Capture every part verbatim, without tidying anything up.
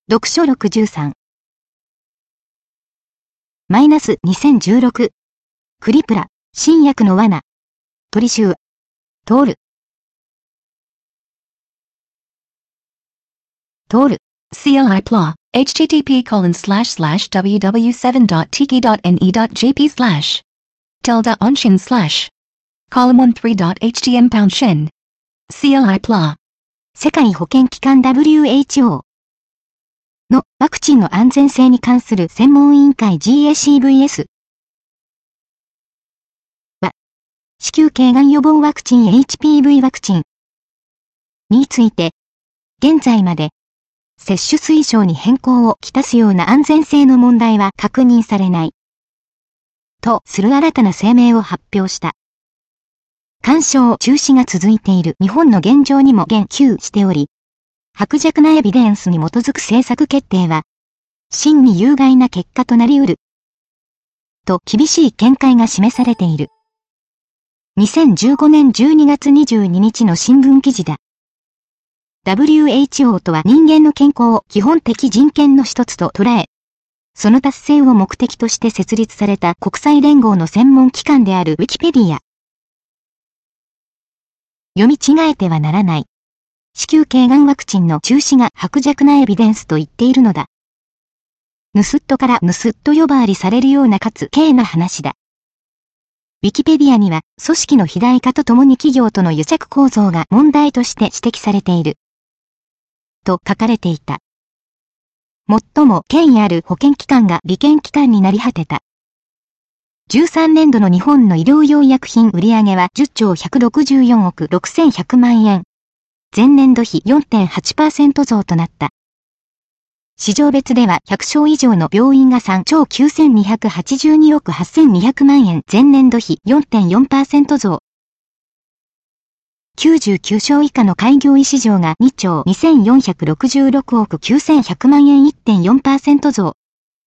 読書録じゅうさん。マイナスにせんじゅうろく。クリプラ、新薬の罠。鳥集。通る。通る。 C L I P L A、http colon slash slash www7.tiki.ne.jp slash tilde onshin slash column じゅうさん htm pound shin C L I P L A 世界保健機関 ダブリューエイチオー のワクチンの安全性に関する専門委員会 ジーエーシーブイエス は、子宮頸がん予防ワクチン エイチピーブイ ワクチンについて、現在まで接種推奨に変更をきたすような安全性の問題は確認されない。とする新たな声明を発表した。干渉中止が続いている日本の現状にも言及しており、薄弱なエビデンスに基づく政策決定は、真に有害な結果となり得る。と厳しい見解が示されている。にせんじゅうごねんじゅうにがつにじゅうににちの新聞記事だ。ダブリューエイチオー とは人間の健康を基本的人権の一つと捉え、その達成を目的として設立された国際連合の専門機関であるウィキペディア。読み違えてはならない。子宮頸がんワクチンの中止が薄弱なエビデンスと言っているのだ。ヌスットからヌスット呼ばわりされるようなかつ軽な話だ。ウィキペディアには組織の肥大化とともに企業との癒着構造が問題として指摘されている。と書かれていた。最も権威ある保健機関が利権機関になり果てた。じゅうさんねんどの日本の医療用医薬品売上はじゅっちょうひゃくろくじゅうよんおくろくせんひゃくまんえん。前年度比 よんてんはちパーセント 増となった。市場別ではひゃくしょう以上の病院がさんちょうきゅうせんにひゃくはちじゅうにおくはっせんにひゃくまんえん。前年度比 よんてんよんパーセント 増。きゅうじゅうきゅうしょう以下の開業医市場がにちょうにせんよんひゃくろくじゅうろくおくきゅうせんひゃくまんえん。いってんよんパーセント 増。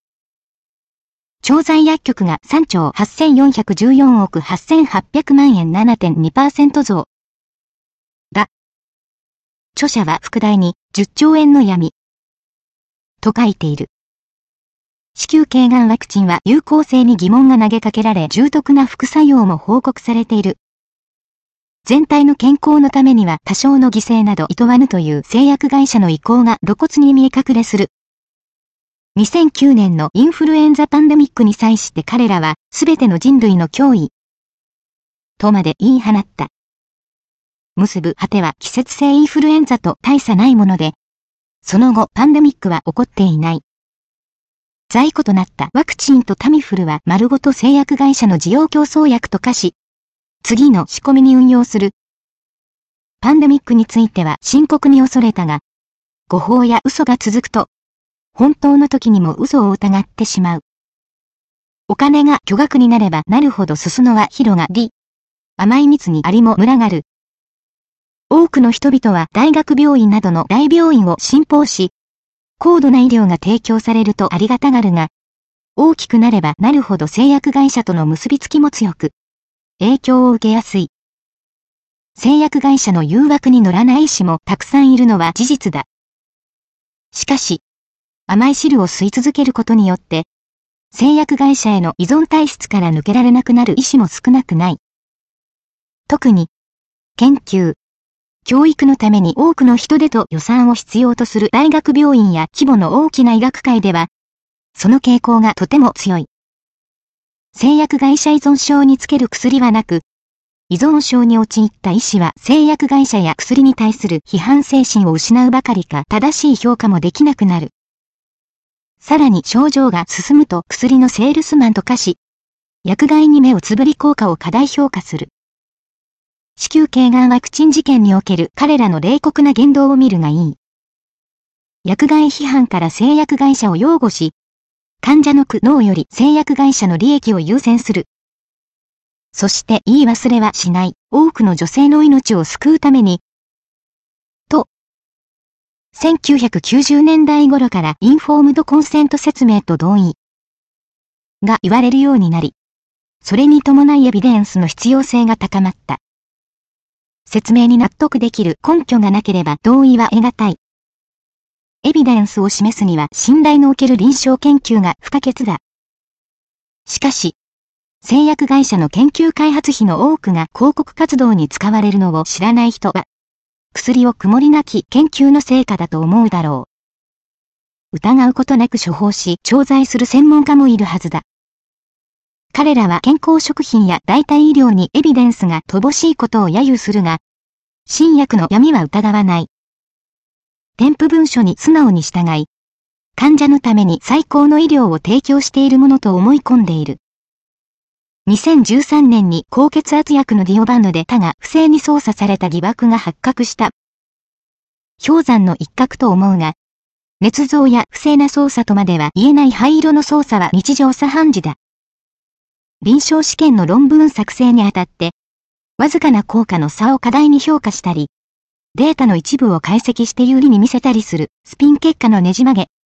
調剤薬局がさんちょうはっせんよんひゃくじゅうよんおくはっせんはっぴゃくまんえん。ななてんにパーセント 増。だ。著者は副題にじゅっちょうえんの闇。と書いている。子宮頸がんワクチンは有効性に疑問が投げかけられ重篤な副作用も報告されている。全体の健康のためには多少の犠牲など厭わぬという製薬会社の意向が露骨に見え隠れする。にせんきゅうねんのインフルエンザパンデミックに際して彼らは全ての人類の脅威。とまで言い放った。結ぶ果ては季節性インフルエンザと大差ないもので、その後パンデミックは起こっていない。在庫となったワクチンとタミフルは丸ごと製薬会社の需要競争薬と化し、次の仕込みに運用する。パンデミックについては深刻に恐れたが、誤報や嘘が続くと、本当の時にも嘘を疑ってしまう。お金が巨額になればなるほど裾野は広がり、甘い蜜にアリも群がる。多くの人々は大学病院などの大病院を信奉し、高度な医療が提供されるとありがたがるが、大きくなればなるほど製薬会社との結びつきも強く、影響を受けやすい。製薬会社の誘惑に乗らない医師もたくさんいるのは事実だ。しかし、甘い汁を吸い続けることによって、製薬会社への依存体質から抜けられなくなる医師も少なくない。特に、研究、教育のために多くの人手と予算を必要とする大学病院や規模の大きな医学界では、その傾向がとても強い。製薬会社依存症につける薬はなく、依存症に陥った医師は製薬会社や薬に対する批判精神を失うばかりか正しい評価もできなくなる。さらに症状が進むと薬のセールスマンと化し、薬害に目をつぶり効果を過大評価する。子宮頸がんワクチン事件における彼らの冷酷な言動を見るがいい。薬害批判から製薬会社を擁護し、患者の苦悩より製薬会社の利益を優先する。そして言い忘れはしない、多くの女性の命を救うために。と、せんきゅうひゃくきゅうじゅうねんだい頃からインフォームドコンセント説明と同意が言われるようになり、それに伴いエビデンスの必要性が高まった。説明に納得できる根拠がなければ同意は得難い。 エビデンスを示すには信頼のおける臨床研究が不可欠だ。しかし、製薬会社の研究開発費の多くが広告活動に使われるのを知らない人は、薬を曇りなき研究の成果だと思うだろう。疑うことなく処方し、調剤する専門家もいるはずだ。彼らは健康食品や代替医療にエビデンスが乏しいことを揶揄するが、新薬の闇は疑わない。添付文書に素直に従い、患者のために最高の医療を提供しているものと思い込んでいる。にせんじゅうさんねんに高血圧薬のディオバンヌで他が不正に操作された疑惑が発覚した。氷山の一角と思うが、捏造や不正な操作とまでは言えない灰色の操作は日常茶飯事だ。臨床試験の論文作成にあたって、わずかな効果の差を過大に評価したり、データの一部を解析して有利に見せたりするスピン結果のねじ曲げ。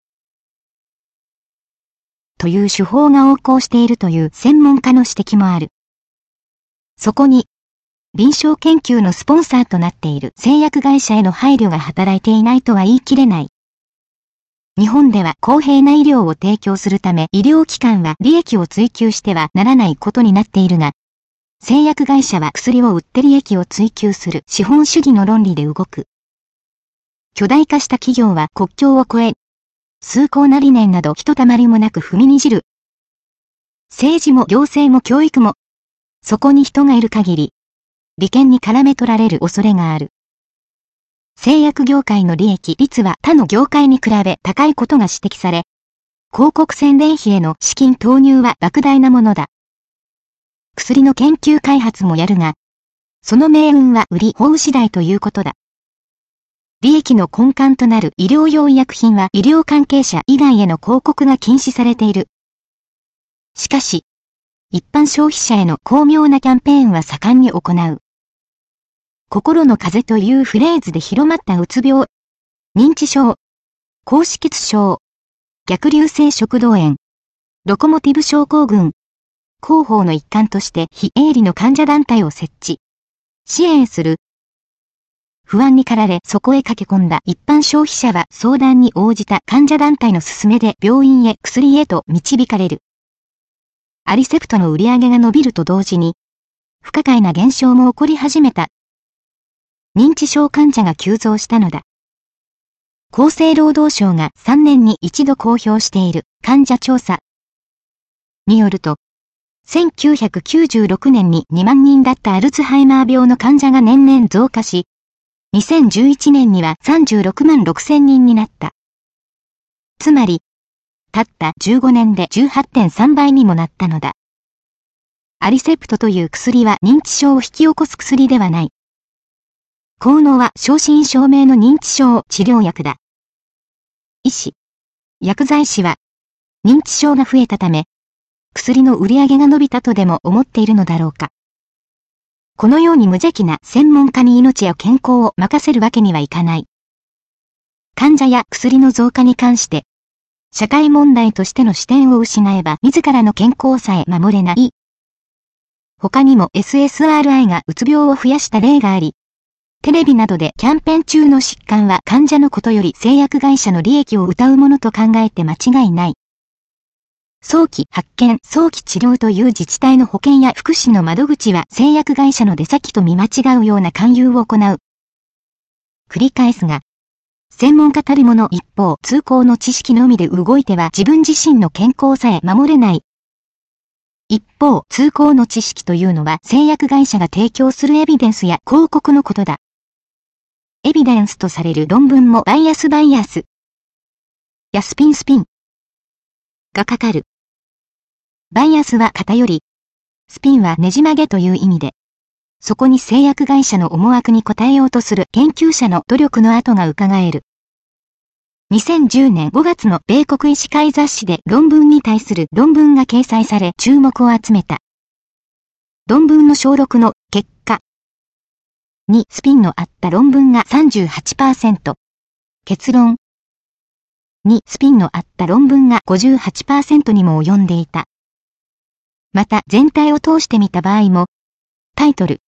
という手法が横行しているという専門家の指摘もある。そこに、臨床研究のスポンサーとなっている製薬会社への配慮が働いていないとは言い切れない。日本では公平な医療を提供するため医療機関は利益を追求してはならないことになっているが、製薬会社は薬を売って利益を追求する資本主義の論理で動く。巨大化した企業は国境を越え、崇高な理念などひとたまりもなく踏みにじる。政治も行政も教育も、そこに人がいる限り、利権に絡め取られる恐れがある。製薬業界の利益率は他の業界に比べ高いことが指摘され、広告宣伝費への資金投入は莫大なものだ。薬の研究開発もやるが、その命運は売り法次第ということだ。利益の根幹となる医療用医薬品は医療関係者以外への広告が禁止されている。しかし、一般消費者への巧妙なキャンペーンは盛んに行う。心の風というフレーズで広まったうつ病、認知症、高脂血症、逆流性食道炎、ロコモティブ症候群、広報の一環として非営利の患者団体を設置、支援する。不安に駆られそこへ駆け込んだ一般消費者は相談に応じた患者団体の勧めで病院へ薬へと導かれる。アリセプトの売り上げが伸びると同時に、不可解な現象も起こり始めた。認知症患者が急増したのだ。厚生労働省がさんねんに一度公表している患者調査によると、せんきゅうひゃくきゅうじゅうろくねんににまんにんだったアルツハイマー病の患者が年々増加し、にせんじゅういちねんにはさんじゅうろくまんろくせんにんになった。つまり、たったじゅうごねんで じゅうはってんさんばいにもなったのだ。アリセプトという薬は認知症を引き起こす薬ではない。効能は正真正銘の認知症治療薬だ。医師、薬剤師は、認知症が増えたため、薬の売り上げが伸びたとでも思っているのだろうか。このように無邪気な専門家に命や健康を任せるわけにはいかない。患者や薬の増加に関して、社会問題としての視点を失えば自らの健康さえ守れない。他にも エスエスアールアイ がうつ病を増やした例があり、テレビなどでキャンペーン中の疾患は患者のことより製薬会社の利益を謳うものと考えて間違いない。早期発見、早期治療という自治体の保健や福祉の窓口は製薬会社の出先と見間違うような勧誘を行う。繰り返すが、専門家たるもの一方通行の知識のみで動いては自分自身の健康さえ守れない。一方通行の知識というのは製薬会社が提供するエビデンスや広告のことだ。エビデンスとされる論文もバイアスバイアス。やスピンスピン。がかかる。バイアスは偏り、スピンはねじ曲げという意味で、そこに製薬会社の思惑に応えようとする研究者の努力の跡が伺える。にせんじゅうねんごがつの米国医師会雑誌で論文に対する論文が掲載され注目を集めた。論文の小録の結果にスピンのあった論文が さんじゅうはちパーセント、結論にスピンのあった論文が ごじゅうはちパーセント にも及んでいた。また全体を通してみた場合も、タイトル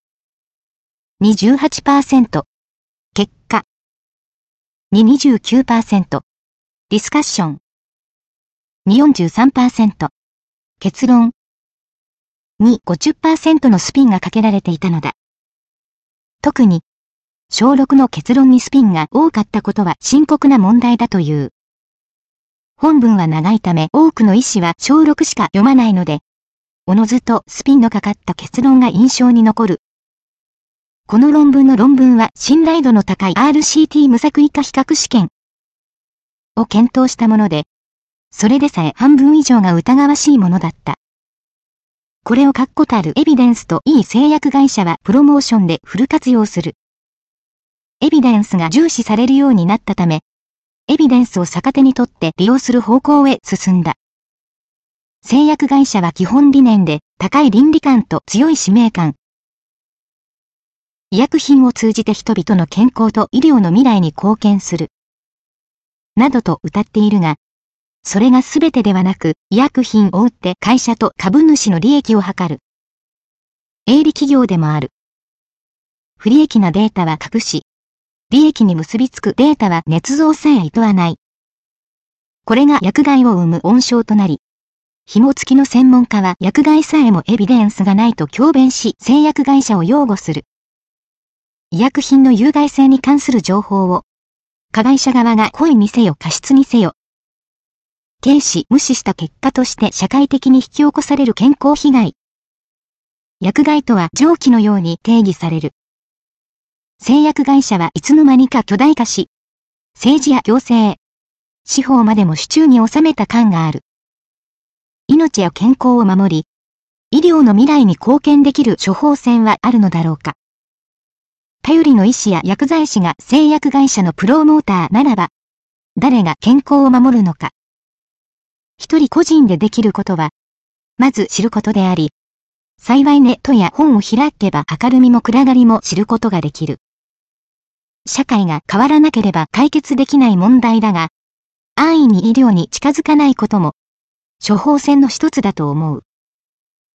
に じゅうはちパーセント、結果に にじゅうきゅうパーセント、 ディスカッション。に よんじゅうさんパーセント。結論。に ごじゅっパーセント のスピンがかけられていたのだ。特に、小ろくの結論にスピンが多かったことは深刻な問題だという。本文は長いため多くの医師は小ろくしか読まないので、おのずとスピンのかかった結論が印象に残る。この論文の論文は信頼度の高い アールシーティー 無作為化比較試験を検討したもので、それでさえ半分以上が疑わしいものだった。これを確固たるエビデンスといい製薬会社はプロモーションでフル活用する。エビデンスが重視されるようになったため、エビデンスを逆手にとって利用する方向へ進んだ。製薬会社は基本理念で高い倫理観と強い使命感。医薬品を通じて人々の健康と医療の未来に貢献する。などと謳っているが、それが全てではなく、医薬品を売って会社と株主の利益を図る。営利企業でもある。不利益なデータは隠し、利益に結びつくデータは捏造さえ厭わない。これが薬害を生む温床となり、紐付きの専門家は薬害さえもエビデンスがないと強弁し製薬会社を擁護する。医薬品の有害性に関する情報を、加害者側が故意にせよ過失にせよ、軽視無視した結果として社会的に引き起こされる健康被害。薬害とは上記のように定義される。製薬会社はいつの間にか巨大化し、政治や行政、司法までも手中に収めた感がある。命や健康を守り、医療の未来に貢献できる処方箋はあるのだろうか。頼りの医師や薬剤師が製薬会社のプロモーターならば、誰が健康を守るのか。一人個人でできることは、まず知ることであり、幸いネットや本を開けば明るみも暗がりも知ることができる。社会が変わらなければ解決できない問題だが、安易に医療に近づかないことも、処方箋の一つだと思う。